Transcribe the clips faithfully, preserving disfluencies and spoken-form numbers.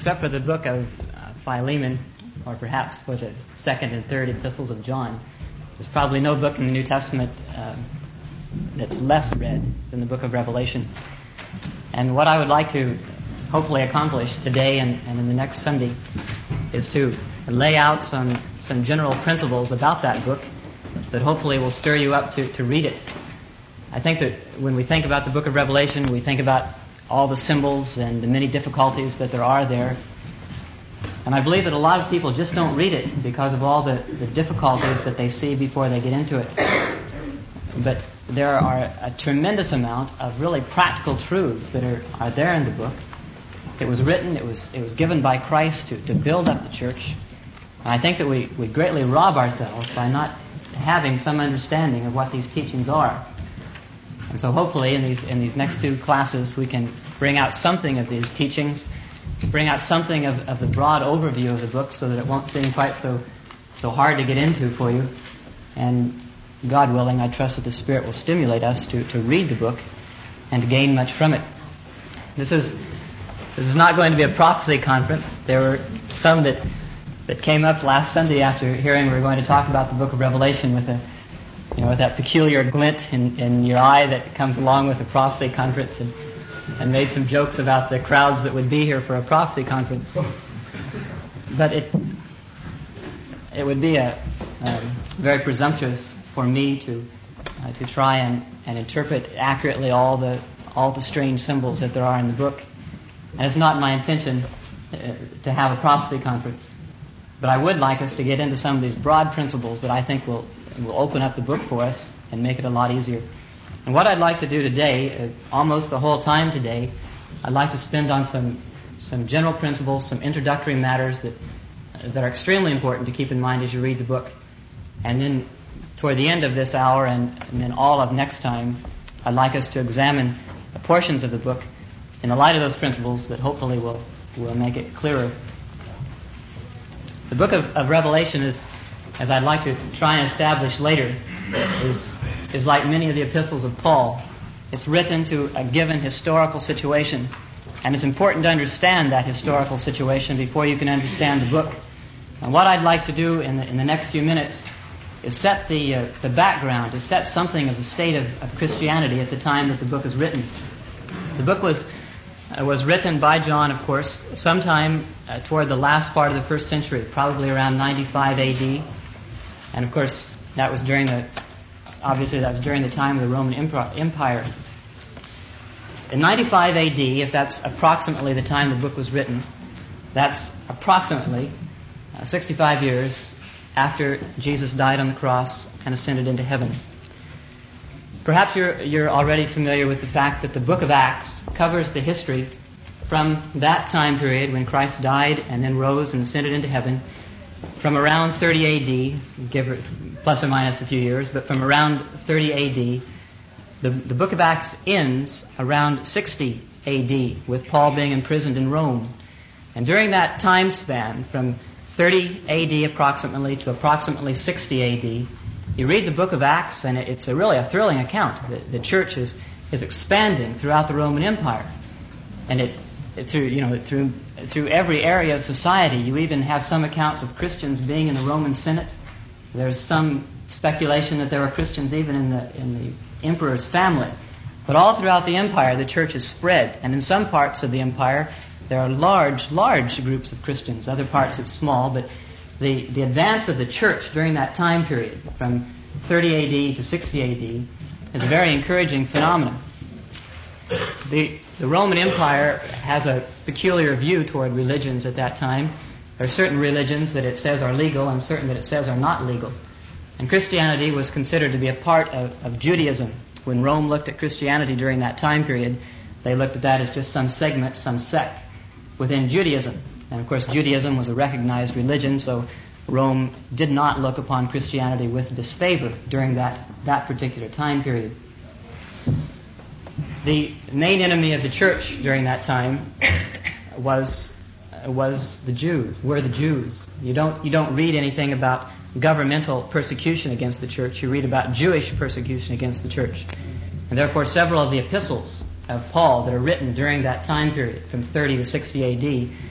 except for the book of uh, Philemon, or perhaps for the second and third epistles of John, there's probably no book in the New Testament uh, that's less read than the book of Revelation. And what I would like to hopefully accomplish today and, and in the next Sunday is to lay out some, some general principles about that book that hopefully will stir you up to, to read it. I think that when we think about the book of Revelation, we think about all the symbols and the many difficulties that there are there. And I believe that a lot of people just don't read it because of all the, the difficulties that they see before they get into it. But there are a tremendous amount of really practical truths that are, are there in the book. It was written, it was it was given by Christ to, to build up the church. And I think that we, we greatly rob ourselves by not having some understanding of what these teachings are. And so hopefully in these in these next two classes we can bring out something of these teachings, bring out something of, of the broad overview of the book so that it won't seem quite so so hard to get into for you. And God willing, I trust that the Spirit will stimulate us to, to read the book and to gain much from it. This is this is not going to be a prophecy conference. There were some that that came up last Sunday after hearing we were going to talk about the book of Revelation with a you know with that peculiar glint in, in your eye that comes along with a prophecy conference, and, and made some jokes about the crowds that would be here for a prophecy conference. But it it would be a um, very presumptuous for me to uh, to try and, and interpret accurately all the all the strange symbols that there are in the book. And it's not my intention uh, to have a prophecy conference. But I would like us to get into some of these broad principles that I think will will open up the book for us and make it a lot easier. And what I'd like to do today, uh, almost the whole time today, I'd like to spend on some some general principles, some introductory matters that uh, that are extremely important to keep in mind as you read the book. And then toward the end of this hour and, and then all of next time, I'd like us to examine the portions of the book in the light of those principles that hopefully will will make it clearer. The book of, of Revelation is, as I'd like to try and establish later, is is like many of the epistles of Paul. It's written to a given historical situation, and it's important to understand that historical situation before you can understand the book. And what I'd like to do in the, in the next few minutes is set the uh, the background, to set something of the state of, of Christianity at the time that the book was written. The book was uh, was written by John, of course, sometime uh, toward the last part of the first century, probably around ninety-five A D. And of course, that was during the obviously that was during the time of the Roman Empire. In ninety-five A D, if that's approximately the time the book was written, that's approximately uh, sixty-five years after Jesus died on the cross and ascended into heaven. Perhaps you're you're already familiar with the fact that the book of Acts covers the history from that time period when Christ died and then rose and ascended into heaven, from around thirty A D, give or, plus or minus a few years, but from around thirty A D, the, the book of Acts ends around sixty A D, with Paul being imprisoned in Rome. And during that time span, from thirty A D approximately to approximately sixty A D, you read the book of Acts, and it's a really a thrilling account. The, the church is, is expanding throughout the Roman Empire, and it, it through you know through through every area of society. You even have some accounts of Christians being in the Roman Senate. There's some speculation that there were Christians even in the in the emperor's family. But all throughout the empire, the church is spread, and in some parts of the empire, there are large, large groups of Christians. Other parts it's small, but the, the advance of the church during that time period, from thirty A D to sixty A D, is a very encouraging phenomenon. The, the Roman Empire has a peculiar view toward religions at that time. There are certain religions that it says are legal and certain that it says are not legal. And Christianity was considered to be a part of, of Judaism. When Rome looked at Christianity during that time period, they looked at that as just some segment, some sect within Judaism. And of course, Judaism was a recognized religion, so Rome did not look upon Christianity with disfavor during that, that particular time period. The main enemy of the church during that time was was the Jews, were the Jews. You don't you don't read anything about governmental persecution against the church. You read about Jewish persecution against the church. And therefore, several of the epistles of Paul that are written during that time period, from thirty to sixty A D,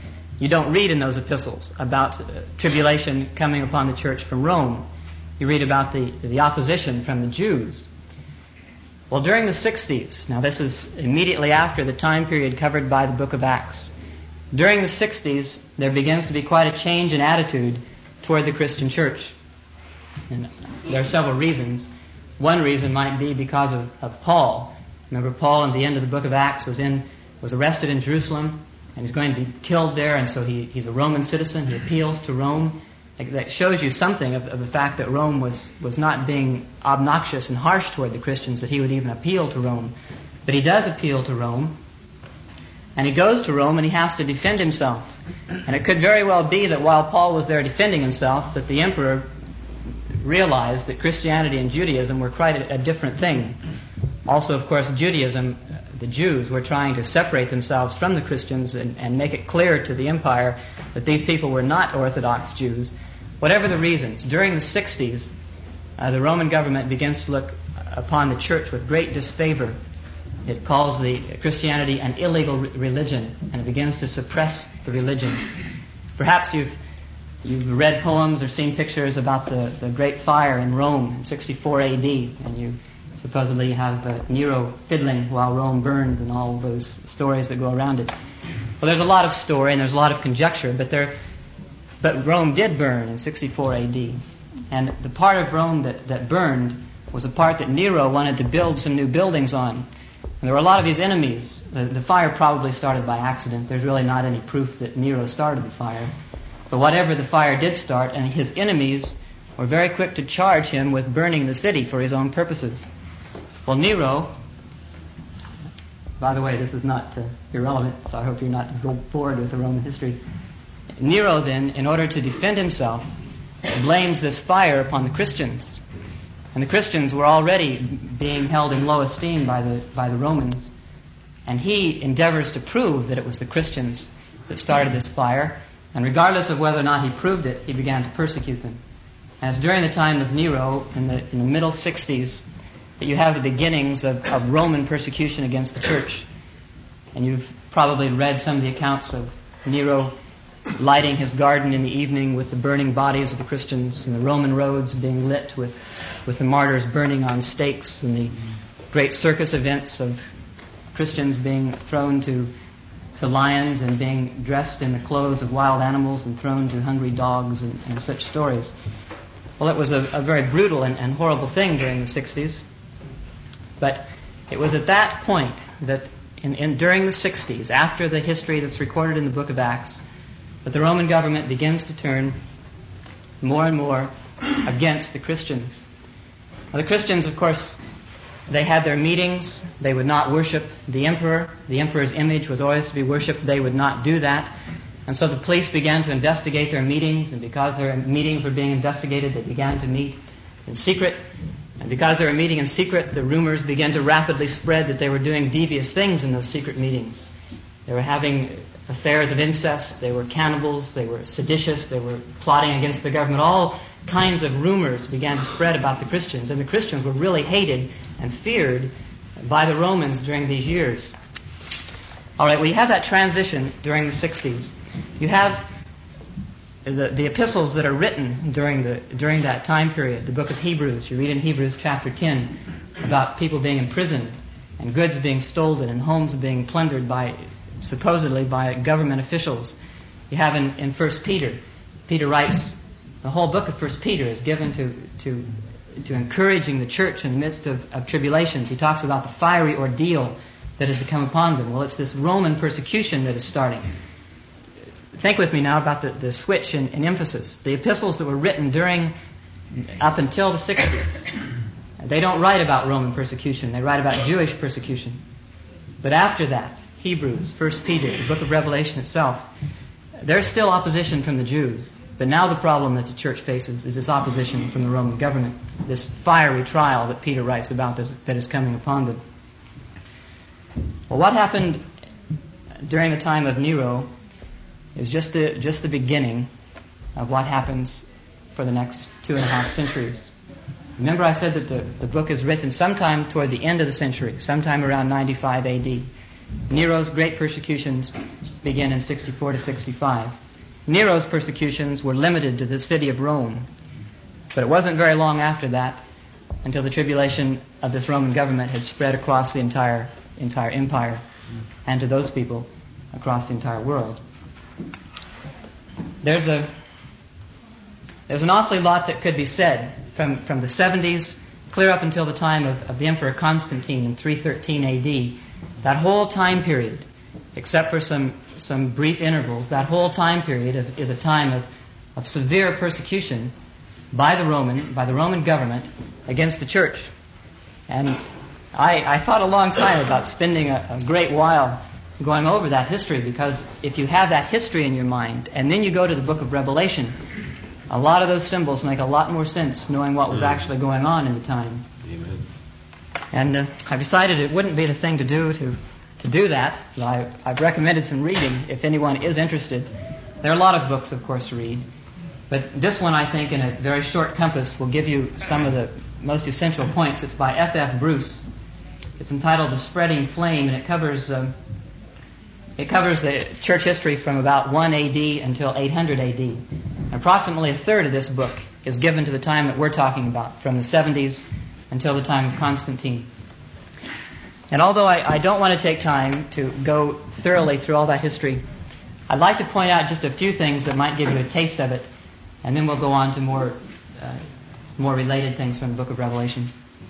You don't read in those epistles about uh, tribulation coming upon the church from Rome. You read about the, the opposition from the Jews. Well, during the sixties, now this is immediately after the time period covered by the book of Acts, during the sixties, there begins to be quite a change in attitude toward the Christian church. And there are several reasons. One reason might be because of, of Paul. Remember, Paul, at the end of the book of Acts, was in was arrested in Jerusalem, and he's going to be killed there, and so he, he's a Roman citizen. He appeals to Rome. That shows you something of, of the fact that Rome was, was not being obnoxious and harsh toward the Christians, that he would even appeal to Rome. But he does appeal to Rome, and he goes to Rome and he has to defend himself. And it could very well be that while Paul was there defending himself, that the emperor realized that Christianity and Judaism were quite a, a different thing. Also, of course, Judaism, the Jews were trying to separate themselves from the Christians and, and make it clear to the empire that these people were not Orthodox Jews. Whatever the reasons, during the sixties, uh, the Roman government begins to look upon the church with great disfavor. It calls the Christianity an illegal re- religion, and it begins to suppress the religion. Perhaps you've you've read poems or seen pictures about the, the Great Fire in Rome in sixty-four A D, and you supposedly have uh, Nero fiddling while Rome burned and all those stories that go around it. Well, there's a lot of story and there's a lot of conjecture, but there, but Rome did burn in sixty-four A D. And the part of Rome that, that burned was a part that Nero wanted to build some new buildings on. And there were a lot of his enemies. The, the fire probably started by accident. There's really not any proof that Nero started the fire. But whatever the fire did start, and his enemies were very quick to charge him with burning the city for his own purposes. Well, Nero, by the way, this is not uh, irrelevant, so I hope you're not bored with the Roman history. Nero then, in order to defend himself, blames this fire upon the Christians. And the Christians were already being held in low esteem by the by the Romans. And he endeavors to prove that it was the Christians that started this fire. And regardless of whether or not he proved it, he began to persecute them. As during the time of Nero, in the in the middle sixties, that you have the beginnings of, of Roman persecution against the church. And you've probably read some of the accounts of Nero lighting his garden in the evening with the burning bodies of the Christians, and the Roman roads being lit with, with the martyrs burning on stakes, and the great circus events of Christians being thrown to, to lions and being dressed in the clothes of wild animals and thrown to hungry dogs and, and such stories. Well, it was a, a very brutal and, and horrible thing during the sixties. But it was at that point that in, in, during the sixties, after the history that's recorded in the book of Acts, that the Roman government begins to turn more and more against the Christians. Now, the Christians, of course, they had their meetings. They would not worship the emperor. The emperor's image was always to be worshipped. They would not do that. And so the police began to investigate their meetings, and because their meetings were being investigated, they began to meet in secret. And because they were meeting in secret, the rumors began to rapidly spread that they were doing devious things in those secret meetings. They were having affairs of incest, they were cannibals, they were seditious, they were plotting against the government. All kinds of rumors began to spread about the Christians, and the Christians were really hated and feared by the Romans during these years. All right, well, you have that transition during the sixties. You have The, the epistles that are written during the during that time period, the book of Hebrews. You read in Hebrews chapter ten about people being imprisoned and goods being stolen and homes being plundered by, supposedly by government officials. You have in, in First Peter, Peter writes, the whole book of First Peter is given to to to encouraging the church in the midst of, of tribulations. He talks about the fiery ordeal that is to come upon them. Well, it's this Roman persecution that is starting. Think with me now about the, the switch in, in emphasis. The epistles that were written during, up until the sixties, they don't write about Roman persecution. They write about Jewish persecution. But after that, Hebrews, First Peter, the book of Revelation itself, there's still opposition from the Jews. But now the problem that the church faces is this opposition from the Roman government, this fiery trial that Peter writes about this, that is coming upon them. Well, what happened during the time of Nero is just the just the beginning of what happens for the next two and a half centuries. Remember, I said that the, the book is written sometime toward the end of the century, sometime around ninety-five A D. Nero's great persecutions begin in sixty-four to sixty-five. Nero's persecutions were limited to the city of Rome, but it wasn't very long after that until the tribulation of this Roman government had spread across the entire entire empire and to those people across the entire world. There's a there's an awfully lot that could be said from, from the seventies clear up until the time of, of the Emperor Constantine in three thirteen A D. That whole time period, except for some, some brief intervals, that whole time period is, is a time of, of severe persecution by the Roman, by the Roman government against the church. And I, I thought a long time about spending a, a great while going over that history, because if you have that history in your mind and then you go to the book of Revelation, a lot of those symbols make a lot more sense knowing what was actually going on in the time. Amen. And uh, I've decided it wouldn't be the thing to do to, to do that. I, I've recommended some reading if anyone is interested. There are a lot of books, of course, to read. But this one, I think, in a very short compass, will give you some of the most essential points. It's by F F Bruce. It's entitled The Spreading Flame, and it covers um, it covers the church history from about one A D until eight hundred A D. Approximately a third of this book is given to the time that we're talking about, from the seventies until the time of Constantine. And although I, I don't want to take time to go thoroughly through all that history, I'd like to point out just a few things that might give you a taste of it, and then we'll go on to more uh, more related things from the book of Revelation.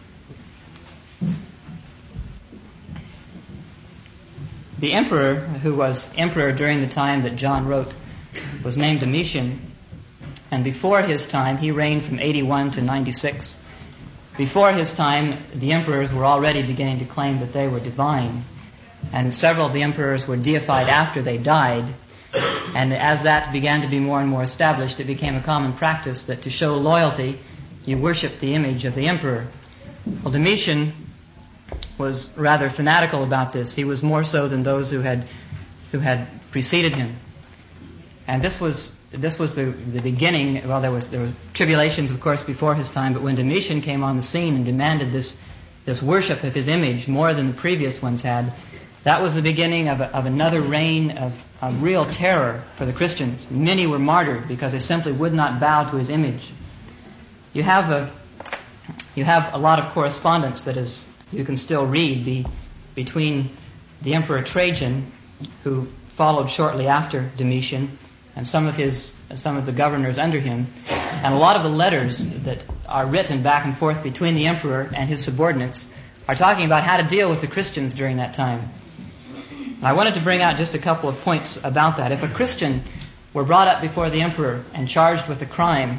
The emperor, who was emperor during the time that John wrote, was named Domitian, and before his time he reigned from eighty-one to ninety-six. Before his time, the emperors were already beginning to claim that they were divine, and several of the emperors were deified after they died. And as that began to be more and more established, it became a common practice that to show loyalty, you worship the image of the emperor. Well, Domitian was rather fanatical about this. He was more so than those who had who had preceded him. And this was this was the, the beginning. Well, there was there was tribulations, of course, before his time, but when Domitian came on the scene and demanded this this worship of his image more than the previous ones had, that was the beginning of, a, of another reign of, of real terror for the Christians. Many were martyred because they simply would not bow to his image. You have a you have a lot of correspondence that is you can still read be, between the Emperor Trajan, who followed shortly after Domitian, and some of his some of the governors under him, and a lot of the letters that are written back and forth between the emperor and his subordinates are talking about how to deal with the Christians during that time. I wanted to bring out just a couple of points about that. If a Christian were brought up before the emperor and charged with a crime,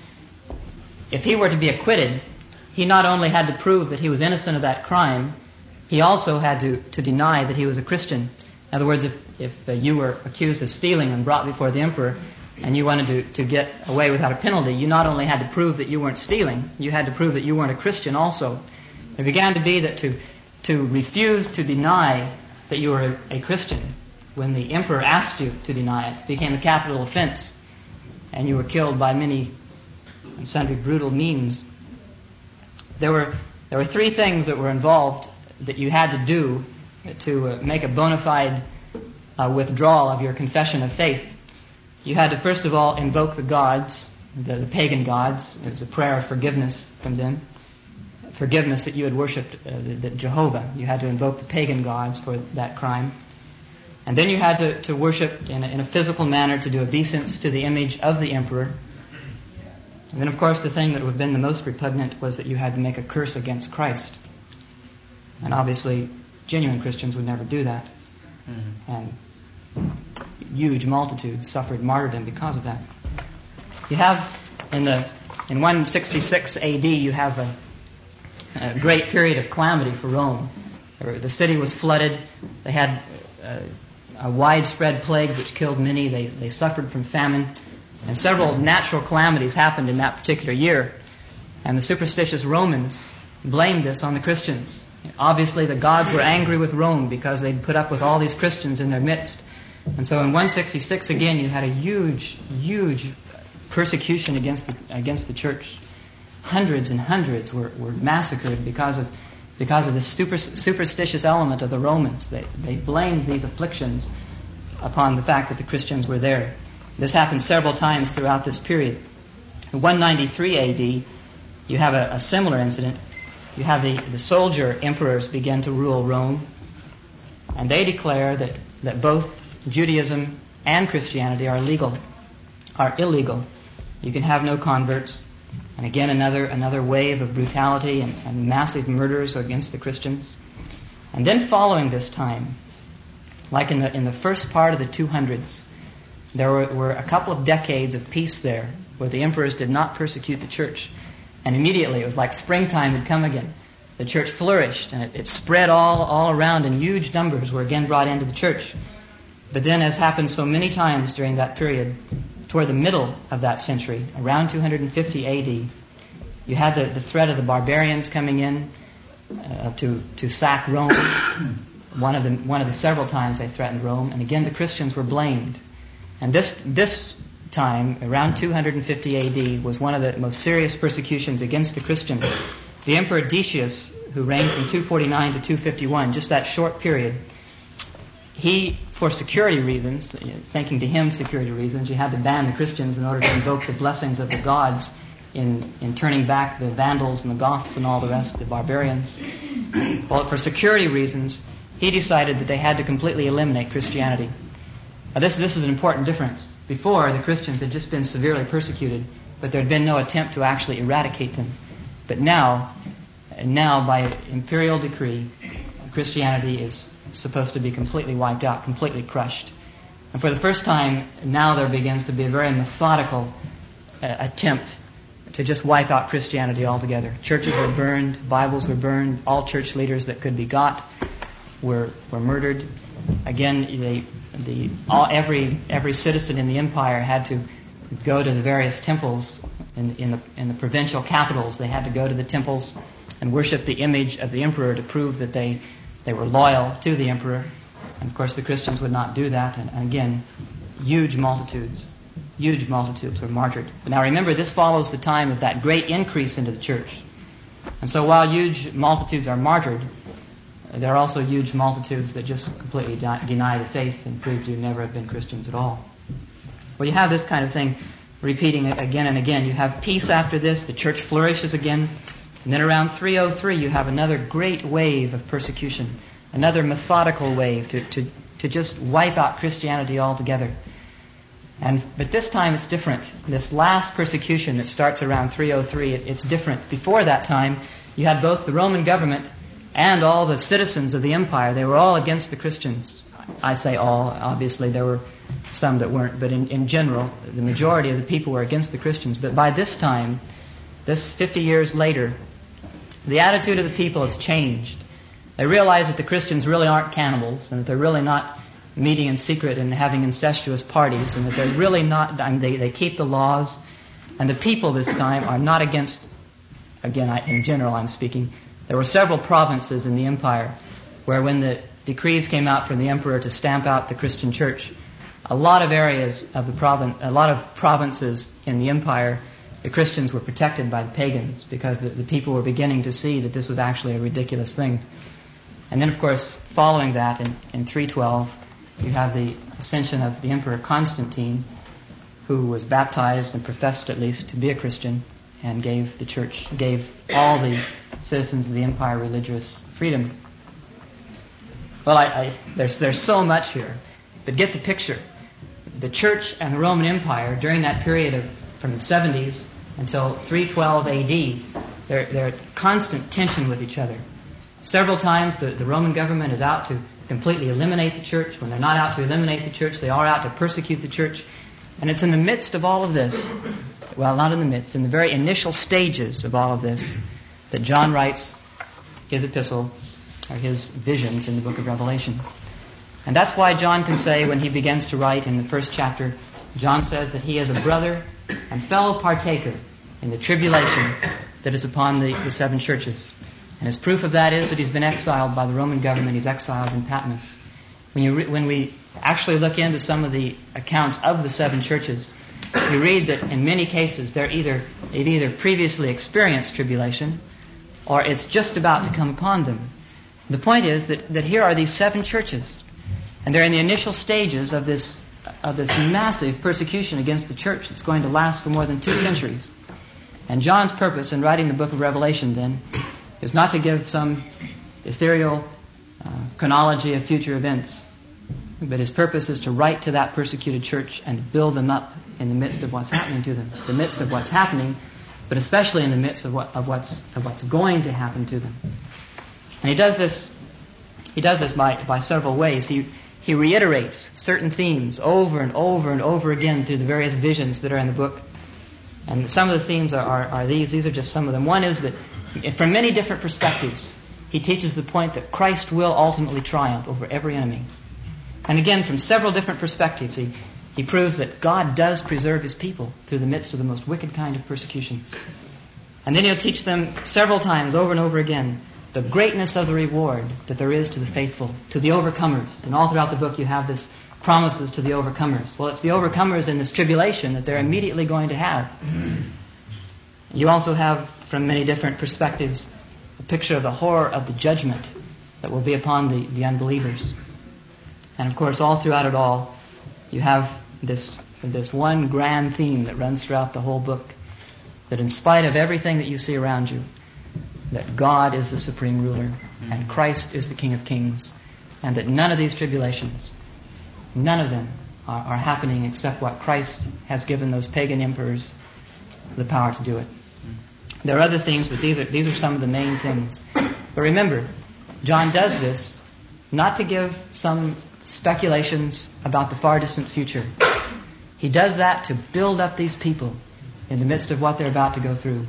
if he were to be acquitted, he not only had to prove that he was innocent of that crime, he also had to, to deny that he was a Christian. In other words, if, if uh, you were accused of stealing and brought before the emperor and you wanted to, to get away without a penalty, you not only had to prove that you weren't stealing, you had to prove that you weren't a Christian also. It began to be that to, to refuse to deny that you were a, a Christian when the emperor asked you to deny it became a capital offense, and you were killed by many and sundry brutal means. There were there were three things that were involved that you had to do to uh, make a bona fide uh, withdrawal of your confession of faith. You had to first of all invoke the gods, the, the pagan gods. It was a prayer of forgiveness from them, forgiveness that you had worshipped uh, the, the Jehovah. You had to invoke the pagan gods for that crime. And then you had to, to worship in a, in a physical manner, to do obeisance to the image of the emperor. And then, of course, the thing that would have been the most repugnant was that you had to make a curse against Christ. And obviously, genuine Christians would never do that. Mm-hmm. And huge multitudes suffered martyrdom because of that. You have, in the in one sixty-six A D, you have a, a great period of calamity for Rome. The city was flooded. They had a, a widespread plague which killed many. They, they suffered from famine. And several natural calamities happened in that particular year. And the superstitious Romans blamed this on the Christians. Obviously, the gods were angry with Rome because they'd put up with all these Christians in their midst. And so in one sixty-six, again, you had a huge, huge persecution against the, against the church. Hundreds and hundreds were, were massacred because of because of the super, superstitious element of the Romans. They, they blamed these afflictions upon the fact that the Christians were there. This happened several times throughout this period. In one ninety-three A D, you have a, a similar incident. You have the, the soldier emperors begin to rule Rome, and they declare that, that both Judaism and Christianity are legal, are illegal. You can have no converts. And again, another another wave of brutality and, and massive murders against the Christians. And then following this time, like in the in the first part of the two hundreds, there were, were a couple of decades of peace there, where the emperors did not persecute the church. And immediately, it was like springtime had come again. The church flourished, and it, it spread all, all around, and huge numbers were again brought into the church. But then, as happened so many times during that period, toward the middle of that century, around two fifty A D, you had the, the threat of the barbarians coming in uh, to to sack Rome. One of the one of the several times they threatened Rome, and again the Christians were blamed. And this this time, around two fifty A D, was one of the most serious persecutions against the Christians. The Emperor Decius, who reigned from two forty-nine to two fifty-one, just that short period, he, for security reasons, thinking to him security reasons, you had to ban the Christians in order to invoke the blessings of the gods in, in turning back the Vandals and the Goths and all the rest, the barbarians. Well, for security reasons, he decided that they had to completely eliminate Christianity. Now, this, this is an important difference. Before, the Christians had just been severely persecuted, but there had been no attempt to actually eradicate them. But now, now by imperial decree, Christianity is supposed to be completely wiped out, completely crushed. And for the first time, now there begins to be a very methodical uh, attempt to just wipe out Christianity altogether. Churches were burned, Bibles were burned, all church leaders that could be got were were murdered. Again, they, the all, every every citizen in the empire had to go to the various temples in, in the in the provincial capitals. They had to go to the temples and worship the image of the emperor to prove that they they were loyal to the emperor. And of course, the Christians would not do that. And, and again, huge multitudes, huge multitudes were martyred. But now remember, this follows the time of that great increase into the church. And so while huge multitudes are martyred, there are also huge multitudes that just completely de- deny the faith and prove to never have been Christians at all. Well, you have this kind of thing repeating again and again. You have peace after this, the church flourishes again, and then around three oh three you have another great wave of persecution, another methodical wave to, to, to just wipe out Christianity altogether. And but this time it's different. This last persecution that starts around three oh three, it, it's different. Before that time, you had both the Roman government and all the citizens of the empire. They were all against the Christians. I say all. Obviously, there were some that weren't, but in, in general, the majority of the people were against the Christians. But by this time, this fifty years later, the attitude of the people has changed. They realize that the Christians really aren't cannibals, and that they're really not meeting in secret and having incestuous parties, and that they're really not, I mean, they, they keep the laws. And the people this time are not against, again, I, in general I'm speaking, there were several provinces in the empire where when the decrees came out from the emperor to stamp out the Christian church, a lot of areas of the province, a lot of provinces in the empire, the Christians were protected by the pagans because the, the people were beginning to see that this was actually a ridiculous thing. And then, of course, following that in, in three twelve, you have the ascension of the Emperor Constantine, who was baptized and professed at least to be a Christian and gave the church, gave all the citizens of the empire religious freedom. Well, I, I, there's there's so much here, but get the picture. The church and the Roman Empire during that period of from the seventies until three twelve A D, they're they're at constant tension with each other. Several times the, the Roman government is out to completely eliminate the church. When they're not out to eliminate the church, they are out to persecute the church. And it's in the midst of all of this, well, not in the midst, in the very initial stages of all of this, that John writes his epistle, or his visions in the book of Revelation. And that's why John can say, when he begins to write in the first chapter, John says that he is a brother and fellow partaker in the tribulation that is upon the, the seven churches. And his proof of that is that he's been exiled by the Roman government. He's exiled in Patmos. When you re- when we actually look into some of the accounts of the seven churches, we read that in many cases they're either they've either previously experienced tribulation, or it's just about to come upon them. The point is that, that here are these seven churches, and they're in the initial stages of this of this massive persecution against the church that's going to last for more than two centuries. And John's purpose in writing the book of Revelation, then, is not to give some ethereal uh, chronology of future events, but his purpose is to write to that persecuted church and build them up in the midst of what's happening to them, the midst of what's happening, but especially in the midst of what of what's of what's going to happen to them. And he does this. He does this by by several ways. He he reiterates certain themes over and over and over again through the various visions that are in the book. And some of the themes are, are, are these. These are just some of them. One is that from many different perspectives, he teaches the point that Christ will ultimately triumph over every enemy. And again, from several different perspectives, he, he proves that God does preserve his people through the midst of the most wicked kind of persecutions. And then he'll teach them several times over and over again the greatness of the reward that there is to the faithful, to the overcomers. And all throughout the book you have this promises to the overcomers. Well, it's the overcomers in this tribulation that they're immediately going to have. You also have, from many different perspectives, a picture of the horror of the judgment that will be upon the, the unbelievers. And of course, all throughout it all, you have this, this one grand theme that runs throughout the whole book, that in spite of everything that you see around you, that God is the supreme ruler, and Christ is the King of Kings, and that none of these tribulations, none of them are, are happening except what Christ has given those pagan emperors the power to do it. There are other themes, but these are these are some of the main things. But remember, John does this not to give some speculations about the far distant future. He does that to build up these people in the midst of what they're about to go through.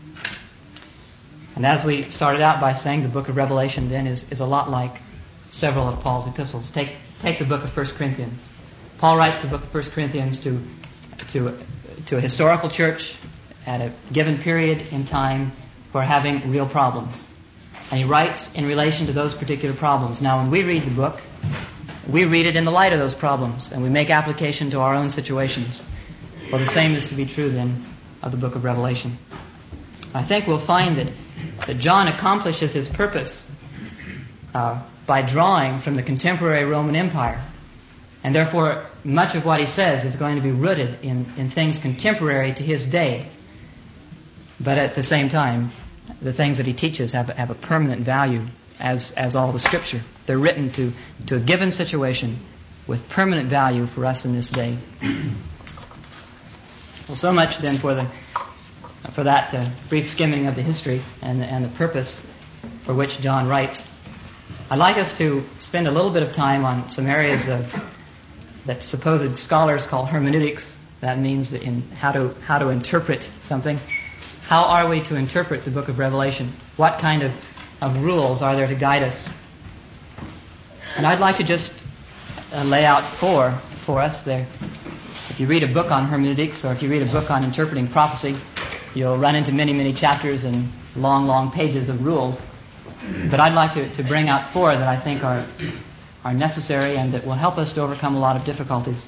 And as we started out by saying, the book of Revelation then is, is a lot like several of Paul's epistles. Take take the book of First Corinthians. Paul writes the book of First Corinthians to to to a historical church at a given period in time who are having real problems. And he writes in relation to those particular problems. Now, when we read the book, we read it in the light of those problems, and we make application to our own situations. Well, the same is to be true then of the book of Revelation. I think we'll find that, that John accomplishes his purpose uh, by drawing from the contemporary Roman Empire. And therefore, much of what he says is going to be rooted in, in things contemporary to his day. But at the same time, the things that he teaches have, have a permanent value as, as all the Scripture. They're written to, to a given situation with permanent value for us in this day. Well, so much then for the for that uh, brief skimming of the history and, and the purpose for which John writes. I'd like us to spend a little bit of time on some areas of, that supposed scholars call hermeneutics. That means in how to how to interpret something. How are we to interpret the book of Revelation? What kind of, of rules are there to guide us? And I'd like to just uh, lay out four for us there. If you read a book on hermeneutics, or if you read a book on interpreting prophecy, you'll run into many, many chapters and long, long pages of rules. But I'd like to, to bring out four that I think are, are necessary and that will help us to overcome a lot of difficulties.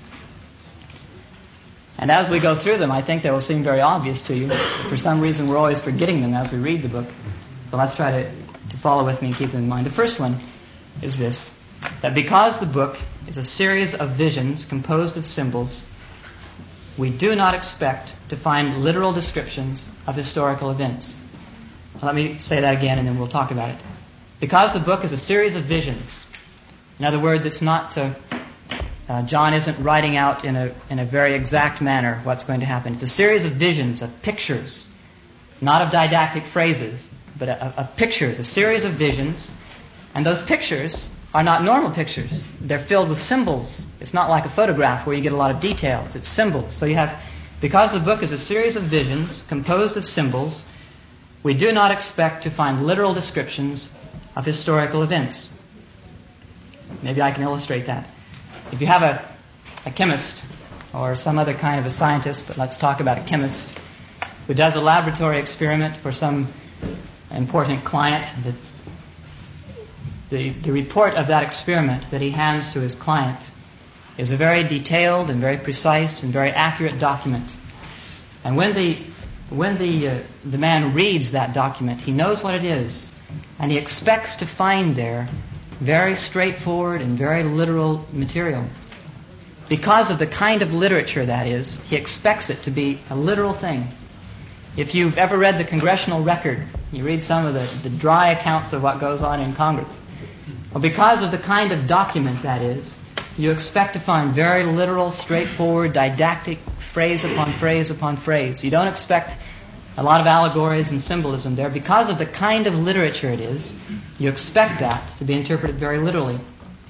And as we go through them, I think they will seem very obvious to you. But for some reason, we're always forgetting them as we read the book. So let's try to, to follow with me and keep them in mind. The first one is this, that because the book is a series of visions composed of symbols, we do not expect to find literal descriptions of historical events. Let me say that again and then we'll talk about it. Because the book is a series of visions, in other words, it's not to, uh, John isn't writing out in a in a very exact manner what's going to happen. It's a series of visions, of pictures, not of didactic phrases, but of, of pictures, a series of visions. And those pictures are not normal pictures. They're filled with symbols. It's not like a photograph where you get a lot of details. It's symbols. So you have, because the book is a series of visions composed of symbols, we do not expect to find literal descriptions of historical events. Maybe I can illustrate that. If you have a, a chemist or some other kind of a scientist, but let's talk about a chemist, who does a laboratory experiment for some important client, the, the, the report of that experiment that he hands to his client is a very detailed and very precise and very accurate document. And when the when the uh, the man reads that document, he knows what it is, and he expects to find there very straightforward and very literal material. Because of the kind of literature that is, he expects it to be a literal thing. If you've ever read the Congressional Record, you read some of the, the dry accounts of what goes on in Congress. Well, because of the kind of document that is, you expect to find very literal, straightforward, didactic, phrase upon phrase upon phrase. You don't expect a lot of allegories and symbolism there. Because of the kind of literature it is, you expect that to be interpreted very literally.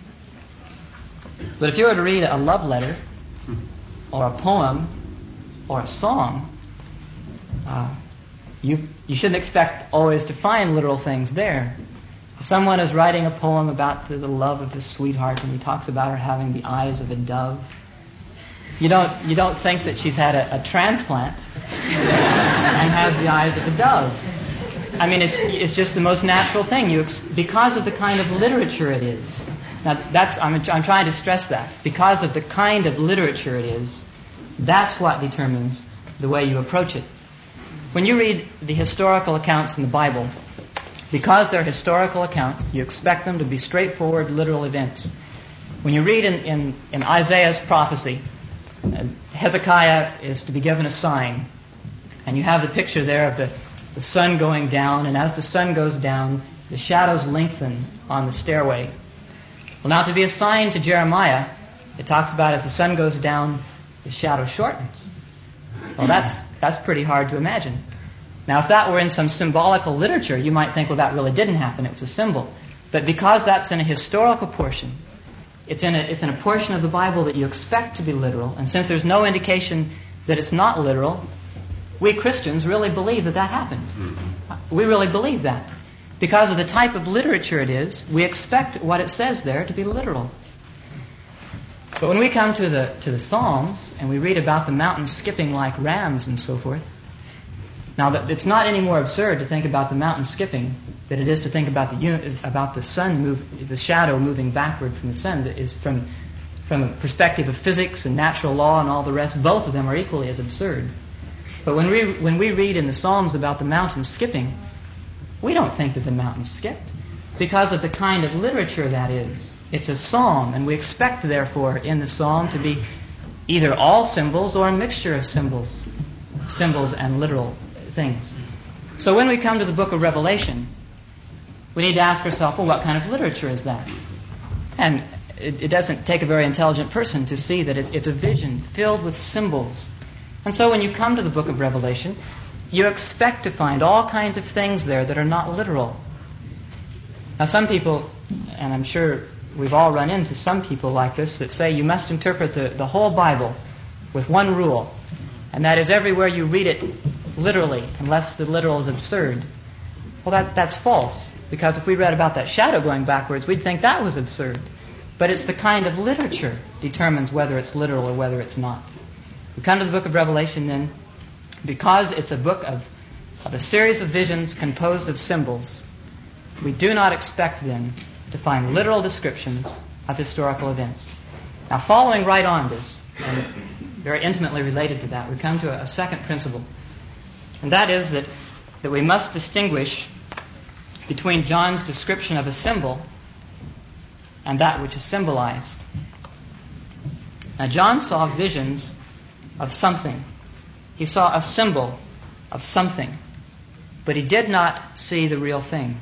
But if you were to read a love letter, or a poem, or a song, uh, you you shouldn't expect always to find literal things there. If someone is writing a poem about the, the love of his sweetheart, and he talks about her having the eyes of a dove, you don't you don't think that she's had a, a transplant and has the eyes of a dove. I mean, it's it's just the most natural thing. You ex- because of the kind of literature it is. Now, that's I'm I'm trying to stress that because of the kind of literature it is. That's what determines the way you approach it. When you read the historical accounts in the Bible, because they're historical accounts, you expect them to be straightforward, literal events. When you read in, in, in Isaiah's prophecy, uh, Hezekiah is to be given a sign, and you have the picture there of the, the sun going down, and as the sun goes down, the shadows lengthen on the stairway. Well, now to be a sign to Jeremiah, it talks about as the sun goes down, the shadow shortens. Well, that's that's pretty hard to imagine. Now, if that were in some symbolical literature, you might think, well, that really didn't happen. It was a symbol. But because that's in a historical portion, it's in a, it's in a portion of the Bible that you expect to be literal, and since there's no indication that it's not literal, we Christians really believe that that happened. We really believe that. Because of the type of literature it is, we expect what it says there to be literal. But when we come to the to the Psalms, and we read about the mountains skipping like rams and so forth, now, it's not any more absurd to think about the mountain skipping than it is to think about the about the sun move, the shadow moving backward from the sun. It is from from a perspective of physics and natural law and all the rest. Both of them are equally as absurd. But when we when we read in the Psalms about the mountain skipping, we don't think that the mountain skipped because of the kind of literature that is. It's a psalm, and we expect, therefore, in the psalm to be either all symbols or a mixture of symbols, symbols and literal things. So when we come to the book of Revelation, we need to ask ourselves, well, what kind of literature is that? And it, it doesn't take a very intelligent person to see that it's, it's a vision filled with symbols. And so when you come to the book of Revelation, you expect to find all kinds of things there that are not literal. Now some people, and I'm sure we've all run into some people like this, that say you must interpret the, the whole Bible with one rule, and that is everywhere you read it literally, unless the literal is absurd. Well, that that's false, because if we read about that shadow going backwards, we'd think that was absurd. But it's the kind of literature determines whether it's literal or whether it's not. We come to the book of Revelation then, because it's a book of, of a series of visions composed of symbols, we do not expect then to find literal descriptions of historical events. Now, following right on this, and very intimately related to that, we come to a, a second principle. And that is that, that we must distinguish between John's description of a symbol and that which is symbolized. Now, John saw visions of something. He saw a symbol of something. But he did not see the real thing.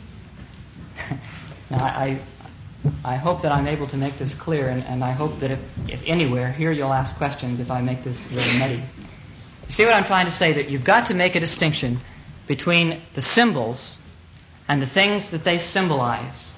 Now, I I hope that I'm able to make this clear, and, and I hope that if, if anywhere, here you'll ask questions if I make this very muddy. You see what I'm trying to say? That you've got to make a distinction between the symbols and the things that they symbolize.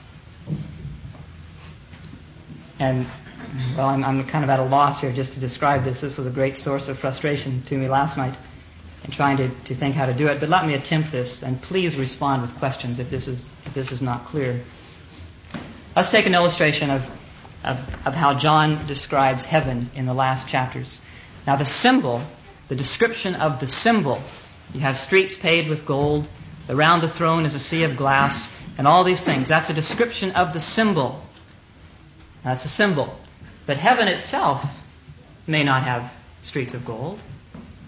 And, well, I'm, I'm kind of at a loss here just to describe this. This was a great source of frustration to me last night in trying to, to think how to do it. But let me attempt this, and please respond with questions if this is if this is not clear. Let's take an illustration of, of, of how John describes heaven in the last chapters. Now, the symbol, the description of the symbol, you have streets paved with gold, around the throne is a sea of glass, and all these things. That's a description of the symbol. That's a symbol. But heaven itself may not have streets of gold.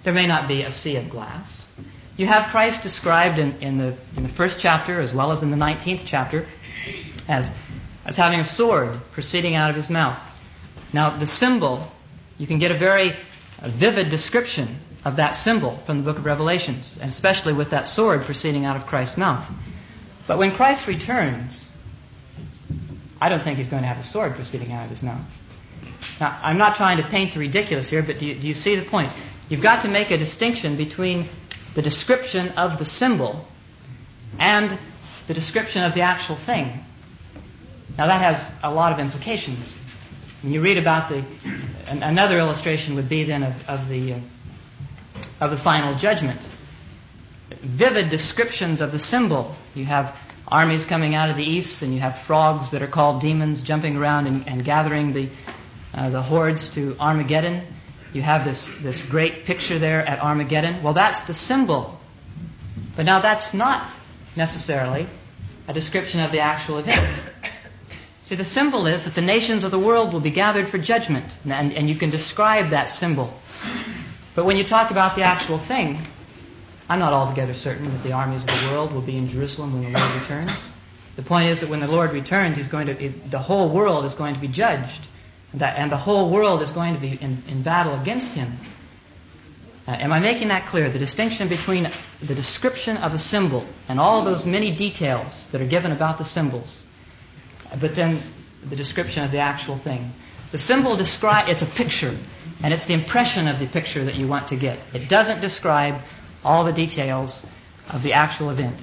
There may not be a sea of glass. You have Christ described in, in, the, in the first chapter as well as in the nineteenth chapter as, as having a sword proceeding out of his mouth. Now, the symbol, you can get a very uh, vivid description of that symbol from the book of Revelations, and especially with that sword proceeding out of Christ's mouth. But when Christ returns, I don't think he's going to have a sword proceeding out of his mouth. Now, I'm not trying to paint the ridiculous here, but do you, do you see the point? You've got to make a distinction between the description of the symbol and the description of the actual thing. Now, that has a lot of implications. When you read about the... Another illustration would be then of, of the... Uh, of the final judgment. Vivid descriptions of the symbol. You have armies coming out of the east, and you have frogs that are called demons jumping around and, and gathering the uh, the hordes to Armageddon. You have this, this great picture there at Armageddon. Well, that's the symbol. But now that's not necessarily a description of the actual event. See, the symbol is that the nations of the world will be gathered for judgment, and, and you can describe that symbol. But when you talk about the actual thing, I'm not altogether certain that the armies of the world will be in Jerusalem when the Lord returns. The point is that when the Lord returns, he's going to, it, the whole world is going to be judged, and, that, and the whole world is going to be in, in battle against him. Uh, am I making that clear? The distinction between the description of a symbol and all of those many details that are given about the symbols, but then the description of the actual thing. The symbol describe it's a picture, and it's the impression of the picture that you want to get. It doesn't describe all the details of the actual event.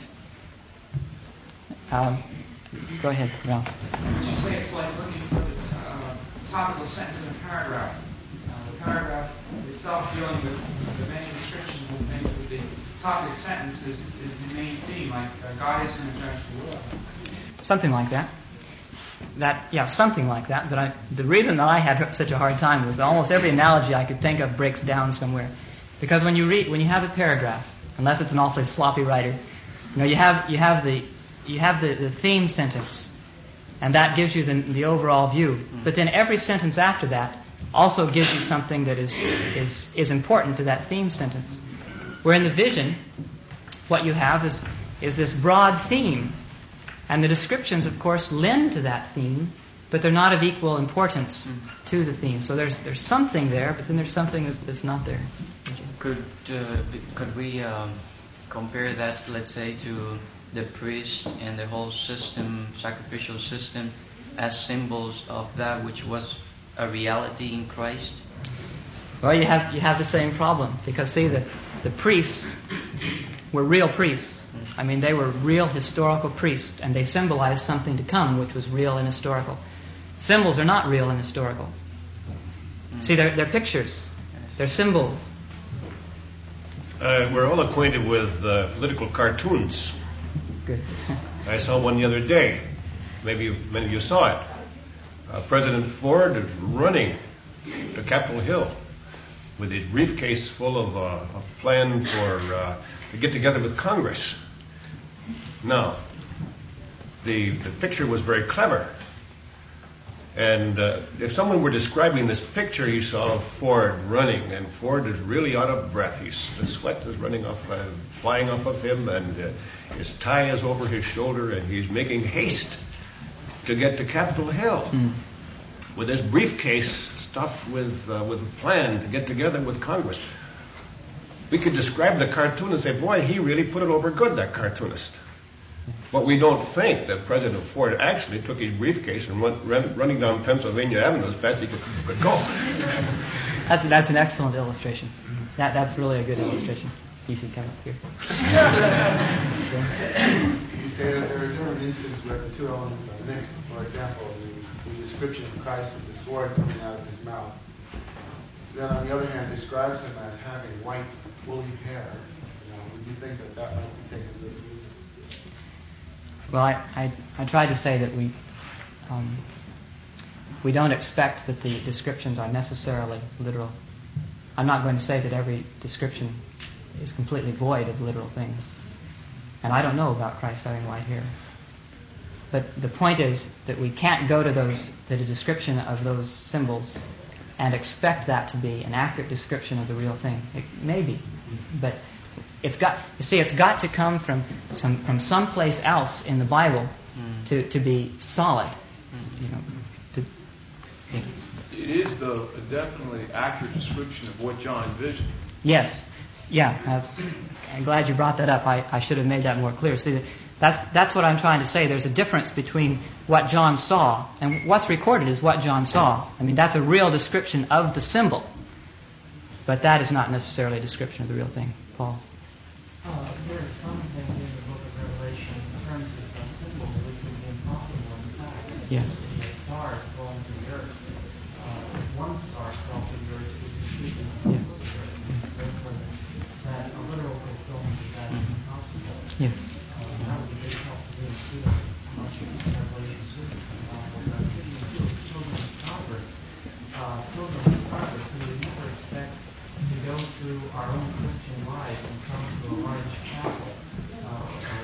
Um, go ahead, Ralph. Would you say it's like looking for the uh, top of the sentence in a paragraph? Uh, the paragraph itself dealing with the main descriptions of things, with the top of the sentence is, is the main theme, like uh, God is going to judge the world. Something like that. That yeah, something like that. But I, the reason that I had such a hard time was that almost every analogy I could think of breaks down somewhere. Because when you read, when you have a paragraph, unless it's an awfully sloppy writer, you know, you have you have the you have the, the theme sentence, and that gives you the, the overall view. But then every sentence after that also gives you something that is is is important to that theme sentence. Where in the vision, what you have is is this broad theme. And the descriptions, of course, lend to that theme, but they're not of equal importance mm. to the theme. So there's there's something there, but then there's something that's not there. Could uh, could we um, compare that, let's say, to the priest and the whole system, sacrificial system, as symbols of that which was a reality in Christ? Well, you have you have the same problem, because see, the the priests were real priests. I mean, they were real historical priests, and they symbolized something to come, which was real and historical. Symbols are not real and historical. Mm. See, they're, they're pictures. They're symbols. Uh, we're all acquainted with uh, political cartoons. Good. I saw one the other day. Maybe you, many of you saw it. Uh, President Ford is running to Capitol Hill with a briefcase full of uh, a plan for uh, to get together with Congress. Now, the, the picture was very clever. And uh, if someone were describing this picture, you saw Ford running, and Ford is really out of breath. He's, the sweat is running off, uh, flying off of him, and uh, his tie is over his shoulder, and he's making haste to get to Capitol Hill mm. with his briefcase stuffed with uh, with a plan to get together with Congress. We could describe the cartoon and say, boy, he really put it over good, that cartoonist. But we don't think that President Ford actually took his briefcase and went run, running down Pennsylvania Avenue as fast as he could, could go. That's that's an excellent illustration. That that's really a good illustration. You should come up here. You say that there are certain instances where the two elements are mixed. For example, the, the description of Christ with the sword coming out of his mouth. Then, on the other hand, describes him as having white, woolly hair. You know, would you think that that might be taken literally? Well, I, I, I tried to say that we um, we don't expect that the descriptions are necessarily literal. I'm not going to say that every description is completely void of literal things. And I don't know about Christ having white hair. But the point is that we can't go to those to the description of those symbols and expect that to be an accurate description of the real thing. It may be, but it's got. You see, it's got to come from some from someplace else in the Bible Mm. to, to be solid. Mm. You know, to, yeah. It is, though, a definitely accurate description of what John envisioned. Yes, yeah. That's, I'm glad you brought that up. I, I should have made that more clear. See, that's that's what I'm trying to say. There's a difference between what John saw and what's recorded is what John saw. I mean, that's a real description of the symbol, but that is not necessarily a description of the real thing. Paul. Uh, there are some things in the book of Revelation in terms of the symbol which would be impossible in fact. Yes. The stars falling to the earth. Uh, if one star fell to the earth, it would be shooting the Yes. of the earth. So for that a literal fulfillment of that is impossible. Yes. Uh, that was a big help to me to see how much Revelation is and also the children of Congress, uh, children of Congress who would never expect to go through our own Christian lives and come to a large castle, uh, or